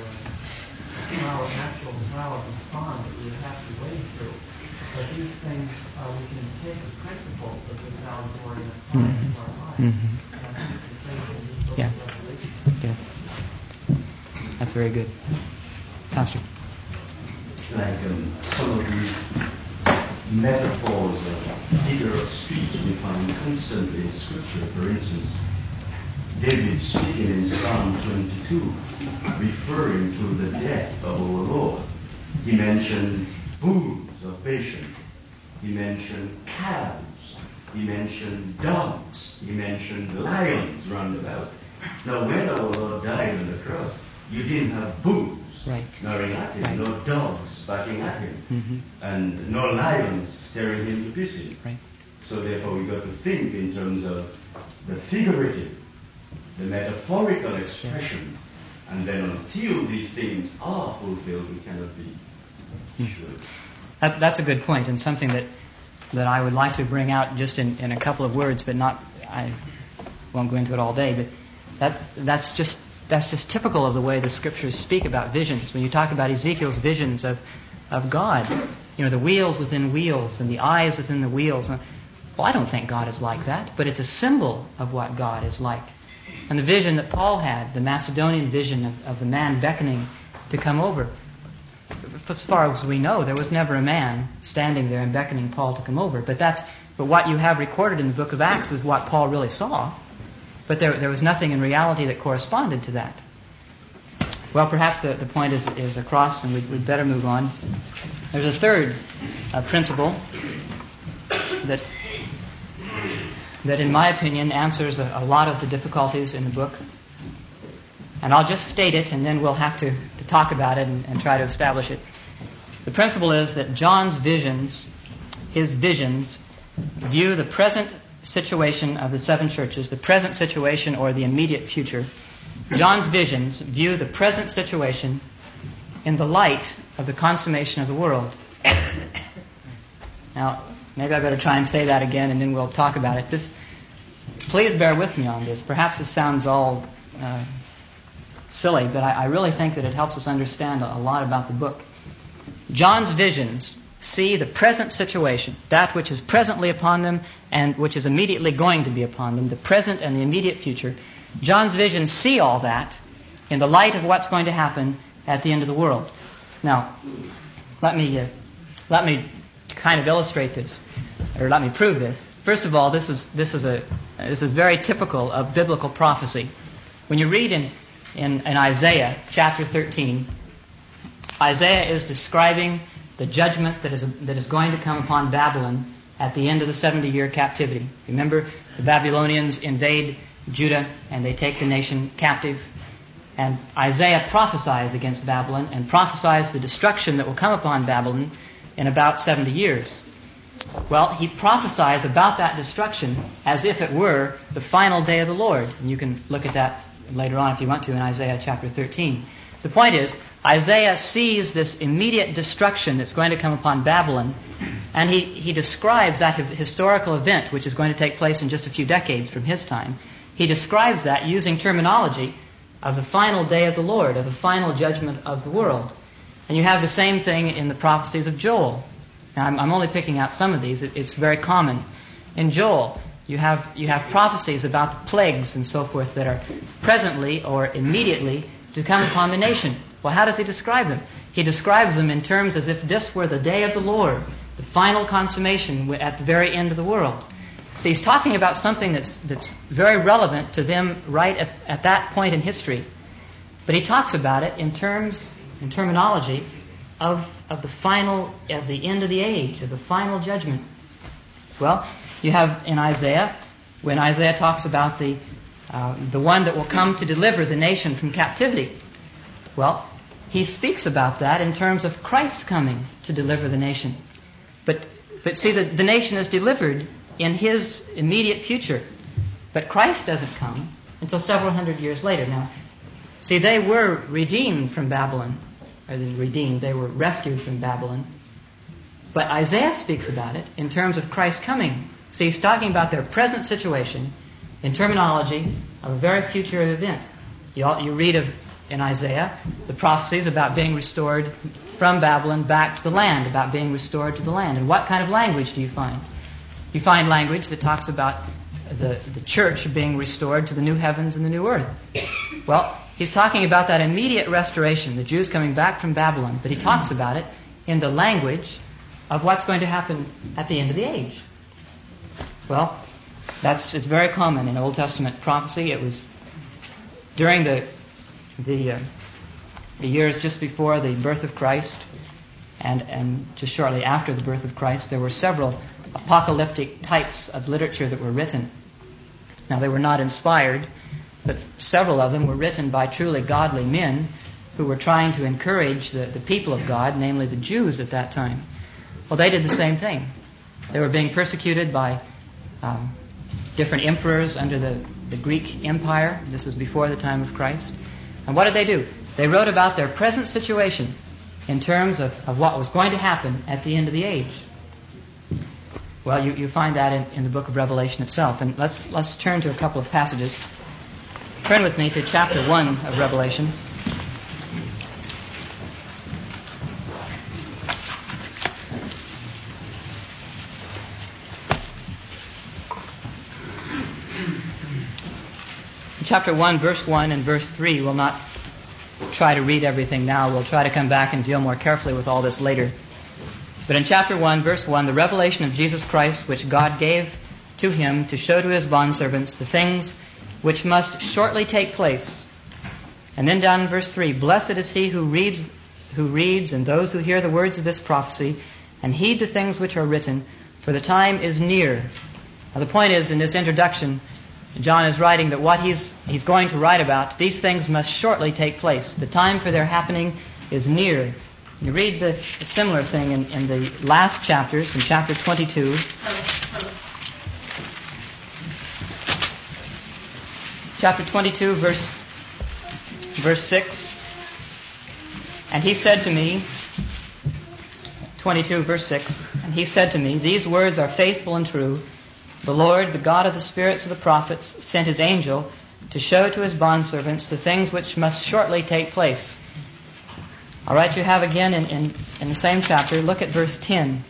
a smile, an actual smile of the spawn that we would have to wade through. But these things, uh, we can take the principles of this allegory and apply it to our lives. Mhm. And I think it's the same in the book Yeah. of Revelation. Yes. That's very good. Pastor. Like um, some of these metaphors of figure of speech we find constantly in Scripture. For instance, David speaking in Psalm twenty-two, referring to the death of our Lord. He mentioned bulls of Bashan. He mentioned calves. He mentioned dogs. He mentioned lions round about. Now, when our Lord died on the cross, you didn't have bulls Right. gnawing at him, Right. no dogs barking at him, Mm-hmm. and no lions tearing him to pieces. Right. So therefore we got to think in terms of the figurative, the metaphorical expression, and then until these things are fulfilled, we cannot be sure. That, that's a good point, and something that that I would like to bring out just in, in a couple of words, but not. I won't go into it all day. But that that's just that's just typical of the way the Scriptures speak about visions. When you talk about Ezekiel's visions of of God, you know, the wheels within wheels and the eyes within the wheels. Well, I don't think God is like that, but it's a symbol of what God is like. And the vision that Paul had, the Macedonian vision of, of the man beckoning to come over. As far as we know, there was never a man standing there and beckoning Paul to come over. But that's but what you have recorded in the book of Acts is what Paul really saw. But there there was nothing in reality that corresponded to that. Well, perhaps the, the point is is across, and we'd, we'd better move on. There's a third uh, principle that that, in my opinion, answers a, a lot of the difficulties in the book. And I'll just state it, and then we'll have to, to talk about it and, and try to establish it. The principle is that John's visions, his visions, view the present situation of the seven churches, the present situation or the immediate future. John's visions view the present situation in the light of the consummation of the world. Now, maybe I better try and say that again, and then we'll talk about it. This, please bear with me on this. Perhaps this sounds all uh, silly, but I, I really think that it helps us understand a, a lot about the book. John's visions see the present situation, that which is presently upon them and which is immediately going to be upon them, the present and the immediate future. John's visions see all that in the light of what's going to happen at the end of the world. Now, let me uh, let me kind of illustrate this, or let me prove this. First of all, this is this is a this is very typical of biblical prophecy. When you read in in, in Isaiah chapter thirteen, Isaiah is describing the judgment that is that is going to come upon Babylon at the end of the seventy-year captivity. Remember, the Babylonians invade Judah and they take the nation captive. And Isaiah prophesies against Babylon and prophesies the destruction that will come upon Babylon in about seventy years. Well, he prophesies about that destruction as if it were the final day of the Lord. And you can look at that later on if you want to in Isaiah chapter thirteen. The point is, Isaiah sees this immediate destruction that's going to come upon Babylon, and he, he describes that historical event, which is going to take place in just a few decades from his time. He describes that using terminology of the final day of the Lord, of the final judgment of the world. And you have the same thing in the prophecies of Joel. Now, I'm, I'm only picking out some of these. It, it's very common. In Joel, you have, you have prophecies about the plagues and so forth that are presently or immediately to come upon the nation. Well, how does he describe them? He describes them in terms as if this were the day of the Lord, the final consummation at the very end of the world. So he's talking about something that's, that's very relevant to them right at, at that point in history. But he talks about it in terms, in terminology of, of the final, of the end of the age, of the final judgment. Well, you have in Isaiah, when Isaiah talks about the uh, the one that will come to deliver the nation from captivity. Well, he speaks about that in terms of Christ coming to deliver the nation. But but see, the, the nation is delivered in his immediate future. But Christ doesn't come until several hundred years later. Now, see, they were redeemed from Babylon. Or redeemed, they were rescued from Babylon. But Isaiah speaks about it in terms of Christ coming. See, he's talking about their present situation in terminology of a very future event. You, all, you read of, in Isaiah, the prophecies about being restored from Babylon back to the land, about being restored to the land. And what kind of language do you find? You find language that talks about the, the church being restored to the new heavens and the new earth. Well, he's talking about that immediate restoration, the Jews coming back from Babylon, but he talks about it in the language of what's going to happen at the end of the age. Well, that's it's very common in Old Testament prophecy. It was during the the uh, the years just before the birth of Christ, and and just shortly after the birth of Christ, there were several apocalyptic types of literature that were written. Now, they were not inspired, but several of them were written by truly godly men who were trying to encourage the, the people of God, namely the Jews at that time. Well, they did the same thing. They were being persecuted by um, different emperors under the, the Greek Empire. This is before the time of Christ. And what did they do? They wrote about their present situation in terms of, of what was going to happen at the end of the age. Well, you, you find that in, in the book of Revelation itself. And let's let's turn to a couple of passages. Turn with me to chapter one of Revelation. Chapter one, verse one and verse three. We'll not try to read everything now. We'll try to come back and deal more carefully with all this later. But in chapter one, verse one, the revelation of Jesus Christ, which God gave to him to show to his bondservants the things which must shortly take place. And then down in verse three, blessed is he who reads, who reads and those who hear the words of this prophecy and heed the things which are written, for the time is near. Now the point is, in this introduction, John is writing that what he's he's going to write about, these things must shortly take place. The time for their happening is near. You read the, the similar thing in, in the last chapters, in chapter twenty-two. Chapter twenty-two, verse verse six. And he said to me, twenty-two, verse six, and he said to me, these words are faithful and true. The Lord, the God of the spirits of the prophets, sent his angel to show to his bondservants the things which must shortly take place. All right, you have again in, in, in the same chapter, look at verse ten.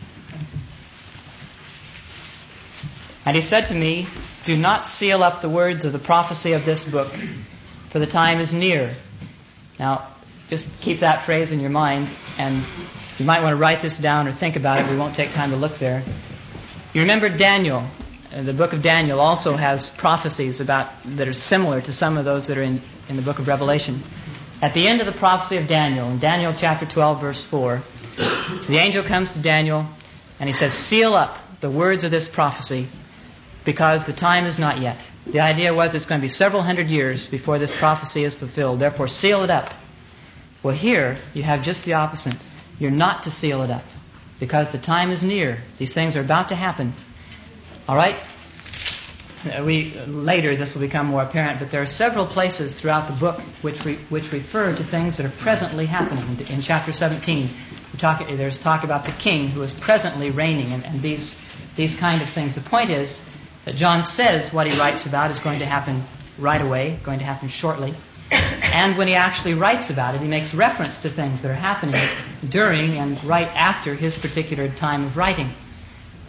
And he said to me, do not seal up the words of the prophecy of this book, for the time is near. Now, just keep that phrase in your mind, and you might want to write this down or think about it. We won't take time to look there. You remember Daniel. The book of Daniel also has prophecies about that are similar to some of those that are in, in the book of Revelation. At the end of the prophecy of Daniel, in Daniel chapter twelve, verse four, the angel comes to Daniel and he says, seal up the words of this prophecy because the time is not yet. The idea was it's going to be several hundred years before this prophecy is fulfilled. Therefore, seal it up. Well, here you have just the opposite. You're not to seal it up because the time is near. These things are about to happen. All right? We later this will become more apparent, but there are several places throughout the book which re, which refer to things that are presently happening. In chapter seventeen, we talk, there's talk about the king who is presently reigning, and, and these these kind of things. The point is that John says what he writes about is going to happen right away, going to happen shortly, and when he actually writes about it, he makes reference to things that are happening during and right after his particular time of writing.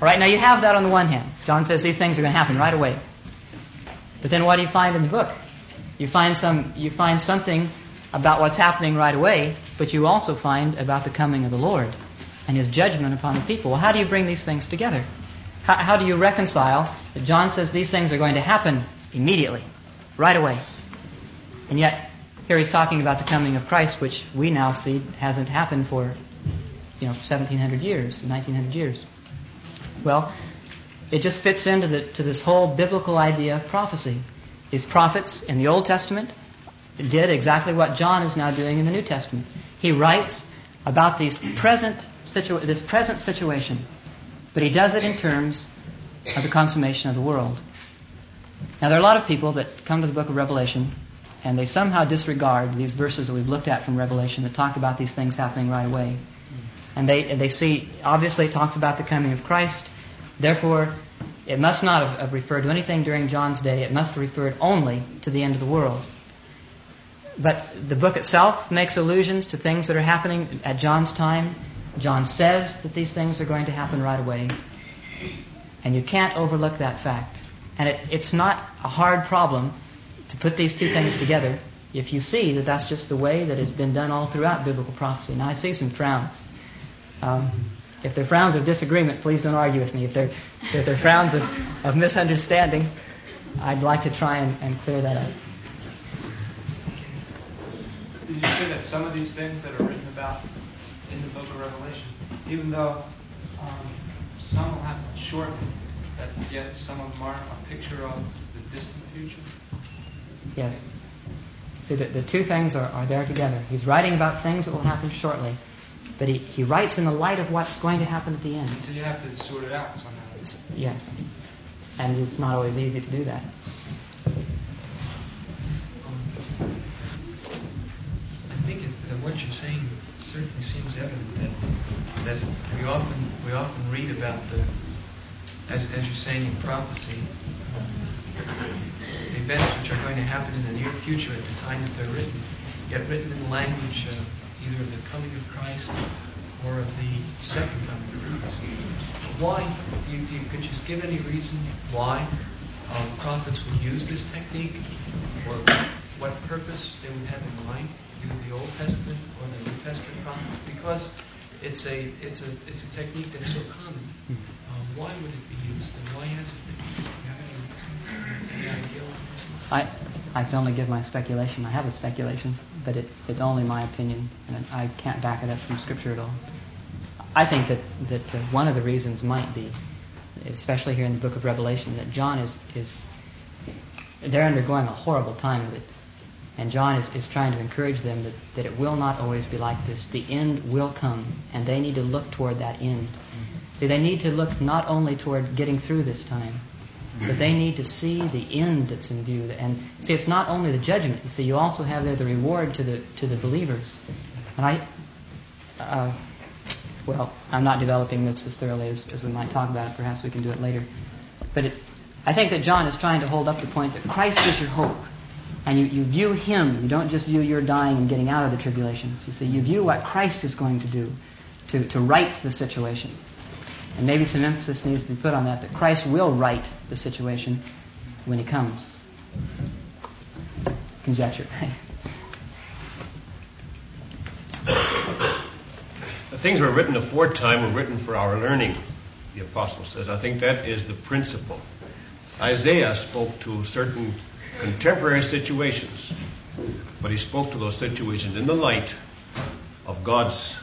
All right, now you have that on the one hand. John says these things are going to happen right away. But then what do you find in the book? You find some, you find something about what's happening right away, but you also find about the coming of the Lord and His judgment upon the people. Well, how do you bring these things together? How, how do you reconcile that John says these things are going to happen immediately, right away? And yet, here he's talking about the coming of Christ, which we now see hasn't happened for, you know, seventeen hundred years, nineteen hundred years. Well, it just fits into the, to this whole biblical idea of prophecy. These prophets in the Old Testament did exactly what John is now doing in the New Testament. He writes about these present situa- this present situation, but he does it in terms of the consummation of the world. Now, there are a lot of people that come to the book of Revelation and they somehow disregard these verses that we've looked at from Revelation that talk about these things happening right away. And they and they see, obviously it talks about the coming of Christ. Therefore, it must not have, have referred to anything during John's day. It must have referred only to the end of the world. But the book itself makes allusions to things that are happening at John's time. John says that these things are going to happen right away. And you can't overlook that fact. And it, it's not a hard problem to put these two things together if you see that that's just the way that it's been done all throughout biblical prophecy. Now, I see some frowns. Um, if they're frowns of disagreement, please don't argue with me. If they're, if they're frowns of, of misunderstanding, I'd like to try and, and clear that up. Did you say that some of these things that are written about in the book of Revelation, even though um, some will happen shortly, that yet some of them are a picture of the distant future? Yes. See, the, the two things are, are there together. He's writing about things that will happen shortly, but he, he writes in the light of what's going to happen at the end. So you have to sort it out somehow. Yes. And it's not always easy to do that. I think it, that what you're saying certainly seems evident that, that we often we often read about the, as, as you're saying in prophecy, um, events which are going to happen in the near future at the time that they're written, yet written in the language of either of the coming of Christ or of the second coming of Christ. Why? Do you, do you, could you just give any reason why um, prophets would use this technique, or what purpose they would have in mind, either the Old Testament or the New Testament prophets? Because it's a it's a it's a technique that's so common. Um, why would it be used, and why has it been used? Do you have any reason? Any idea? I I can only give my speculation. I have a speculation, but it, it's only my opinion, and I can't back it up from Scripture at all. I think that that uh, one of the reasons might be, especially here in the book of Revelation, that John is is they're undergoing a horrible time of it, and John is, is trying to encourage them that, that it will not always be like this. The end will come, and they need to look toward that end. Mm-hmm. See, they need to look not only toward getting through this time, but they need to see the end that's in view. And see, it's not only the judgment. You see, you also have there the reward to the to the believers. And I, uh, well, I'm not developing this as thoroughly as, as we might talk about it. Perhaps we can do it later. But it, I think that John is trying to hold up the point that Christ is your hope. And you, you view Him. You don't just view your dying and getting out of the tribulations. You see, you view what Christ is going to do to, to right the situation. And maybe some emphasis needs to be put on that, that Christ will right the situation when He comes. Conjecture. The things that were written aforetime were written for our learning, the apostle says. I think that is the principle. Isaiah spoke to certain contemporary situations, but he spoke to those situations in the light of God's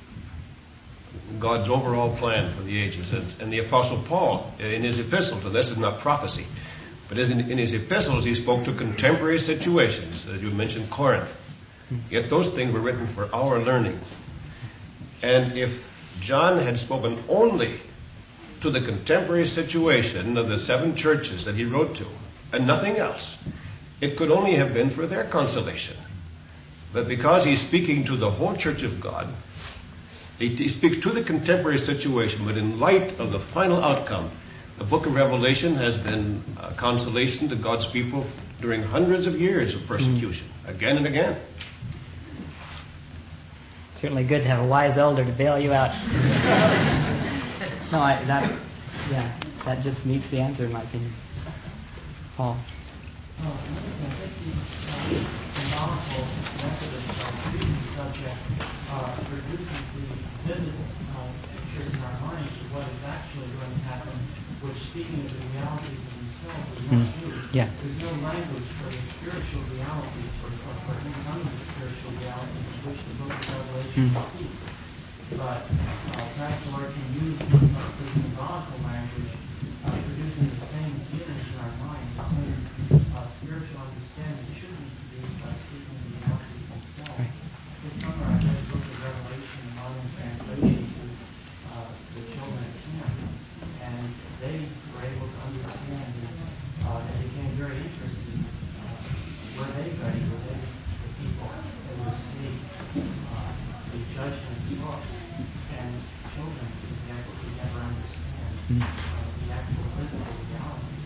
God's overall plan for the ages. And, and the Apostle Paul, in his epistles, and this is not prophecy, but in, in his epistles he spoke to contemporary situations. As you mentioned, Corinth. Yet those things were written for our learning. And if John had spoken only to the contemporary situation of the seven churches that he wrote to, and nothing else, it could only have been for their consolation. But because he's speaking to the whole church of God, he, he speaks to the contemporary situation, but in light of the final outcome, the book of Revelation has been a consolation to God's people during hundreds of years of persecution, mm-hmm. again and again. Certainly good to have a wise elder to bail you out. No, I, that, yeah, that just meets the answer in my opinion. Paul. Oh, I think these uh, symbolical methods of treating the subject uh, produces the vivid uh, pictures in our minds of what is actually going to happen, which, speaking of the realities of themselves, is not Mm. true. Yeah. There's no language for the spiritual realities, or, or for some of the spiritual realities of which the book of Revelation Mm. speaks. But uh, perhaps the Lord can use the symbolical language, uh, producing the same feelings in our mind, the same uh, spiritual understanding should be produced by speaking the realities themselves. Right. This summer I read the book of Revelation in modern translation to uh, the children at camp, and they were able to understand, and uh, they became very interested in uh, were they ready, were they the people that would escape uh, the judgment of God. And children, for example, who never understand Mm. uh, the actual physical realities.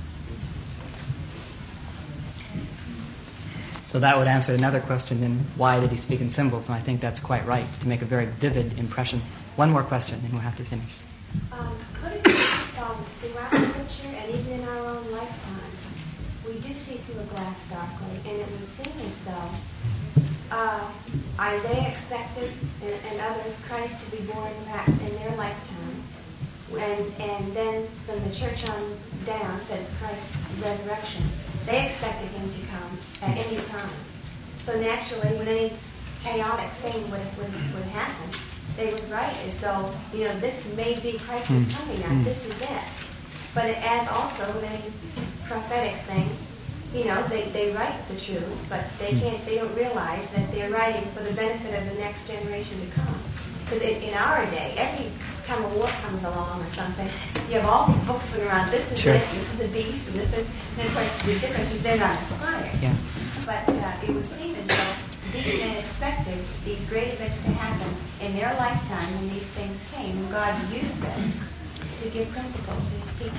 So that would answer another question, then why did he speak in symbols? And I think that's quite right, to make a very vivid impression. One more question, and we'll have to finish. Um, could it be um, throughout Scripture and even in our own lifetime, we do see through a glass darkly, and it would seem as though uh, Isaiah expected, and, and others, Christ to be born perhaps in their lifetime, and, and then from the church on down says Christ's resurrection. They expected him to come at any time. So naturally, when any chaotic thing would, would, would happen, they would write as though, you know, this may be Christ is coming now, this is it. But as also with any prophetic thing, you know, they, they write the truth, but they can't, they don't realize that they're writing for the benefit of the next generation to come. Because in, in our day, every time a war comes along or something, you have all these books going around, this is Sure. it, this is the beast, and this is, and of course the difference is they're not inspired. Yeah. But uh, it would seem as though these men expected these great events to happen in their lifetime when these things came, and God used this to give principles to his people.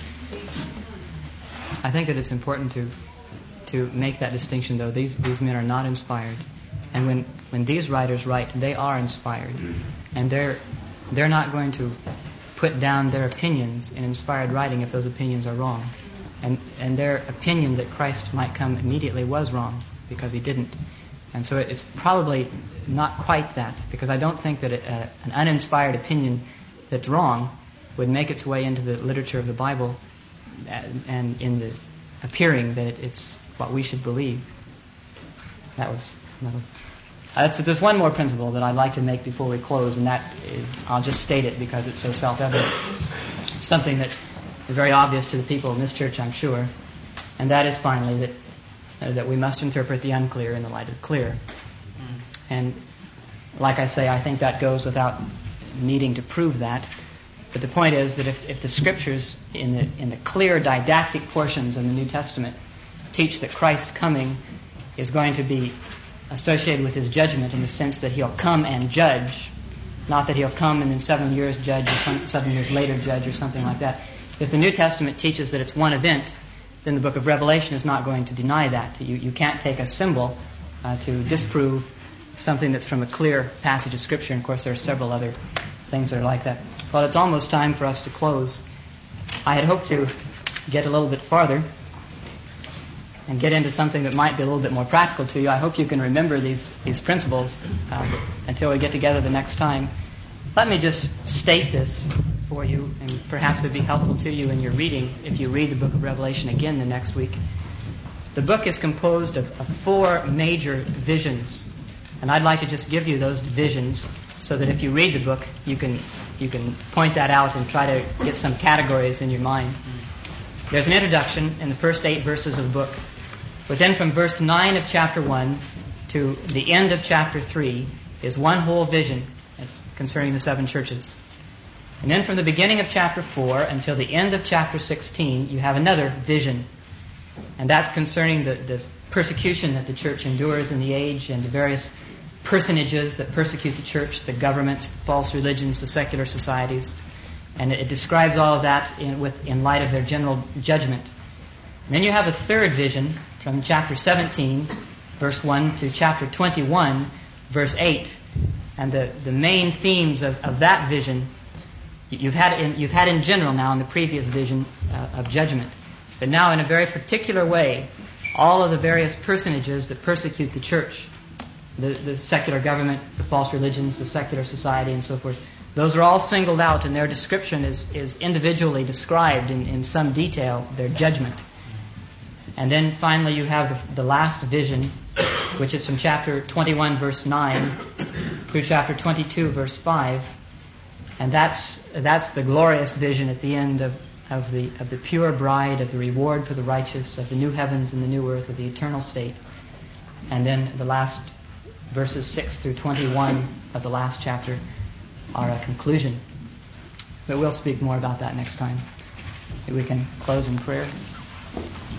I think that it's important to to make that distinction, though. These these men are not inspired, and when when these writers write, they are inspired, and they're they're not going to put down their opinions in inspired writing if those opinions are wrong, and and their opinion that Christ might come immediately was wrong because he didn't, and so it's probably not quite that, because I don't think that it, uh, an uninspired opinion that's wrong would make its way into the literature of the Bible and, and in the appearing that it, it's what we should believe. That was, that was uh, so there's one more principle that I'd like to make before we close, and that is, I'll just state it because it's so self-evident. It's something that is very obvious to the people in this church, I'm sure, and that is finally that uh, that we must interpret the unclear in the light of the clear. Mm. And like I say, I think that goes without needing to prove that. But the point is that if, if the scriptures in the in the clear didactic portions of the New Testament teach that Christ's coming is going to be associated with his judgment in the sense that he'll come and judge, not that he'll come and then seven years judge or some, seven years later judge or something like that. If the New Testament teaches that it's one event, then the book of Revelation is not going to deny that. You, you can't take a symbol uh, to disprove something that's from a clear passage of Scripture. And of course there are several other things that are like that. Well, it's almost time for us to close. I had hoped to get a little bit farther and get into something that might be a little bit more practical to you. I hope you can remember these, these principles uh, until we get together the next time. Let me just state this for you, and perhaps it would be helpful to you in your reading if you read the book of Revelation again the next week. The book is composed of, of four major visions, and I'd like to just give you those visions so that if you read the book, you can you can point that out and try to get some categories in your mind. There's an introduction in the first eight verses of the book. But then from verse nine of chapter one to the end of chapter three is one whole vision as concerning the seven churches. And then from the beginning of chapter four until the end of chapter sixteen, you have another vision. And that's concerning the, the persecution that the church endures in the age and the various personages that persecute the church, the governments, the false religions, the secular societies. And it, it describes all of that in, with, in light of their general judgment. And then you have a third vision from chapter seventeen, verse one, to chapter twenty-one, verse eight. And the, the main themes of, of that vision You've had in, you've had in general now in the previous vision uh, of judgment, but now in a very particular way, all of the various personages that persecute the church, the, the secular government, the false religions, the secular society, and so forth, those are all singled out, and their description is, is individually described in, in some detail, their judgment. And then finally you have the, the last vision, which is from chapter twenty-one, verse nine, through chapter twenty-two, verse five. And that's that's the glorious vision at the end of, of the of the pure bride, of the reward for the righteous, of the new heavens and the new earth, of the eternal state. And then the last verses six through twenty-one of the last chapter are a conclusion. But we'll speak more about that next time. Maybe we can close in prayer.